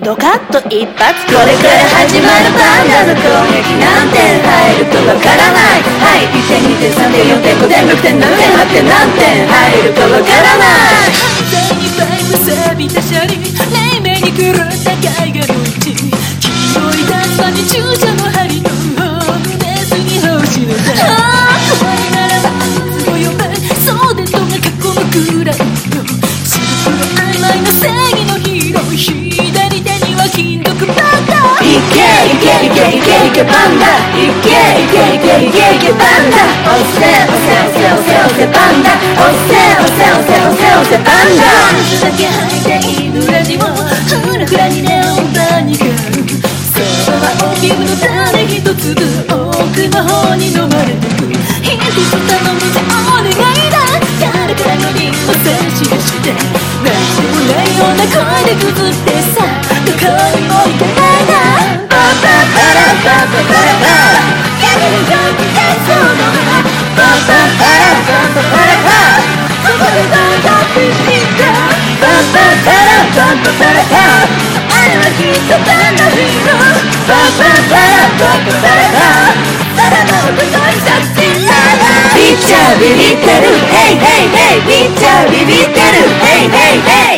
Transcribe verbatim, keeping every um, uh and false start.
ドカッと一発、これから始まるパンダの攻撃、何点入るかわからない。はい、いってんにてんさんてんよんてんごてんろくてんななてんはちてん何点入るかわからない。 反対にバイブ錆びた車輪、黎明に狂った海岸の地、黄色いダンサーに注射の針のホームレスに星の台、怖いならばいつも呼べ、袖とが囲むくらいの白黒曖昧な正義のヒーロー、左手には金属バンダ。 いけいけいけいけいけパンダ、いけいけいけいけいけパンダ、押せ押せ押せ押せ押せパンダ、押せ押せ押せ押せ押せパンダ。 水だけ吐いているラジオ、フラフラにネオンバニカル、そのままオピウムの種一粒奥の方に飲まれてく、一つ頼むぜお願いだ、誰からの瓶を差し出して、何でもないような声でぐずってさ、どこにも行かないな。 パパパラパパパラパ、やめるように出そうのな、パパパラパパパラパ、ここでどうだっていいんだ、パパパラパパパラパ、あれはきっとパンダヒーロー、パパパラパパパラパ、ただの男にさせてピッチャービビってる、ヘイヘイヘイ、ピッチャービビってる、ヘイヘイヘイ。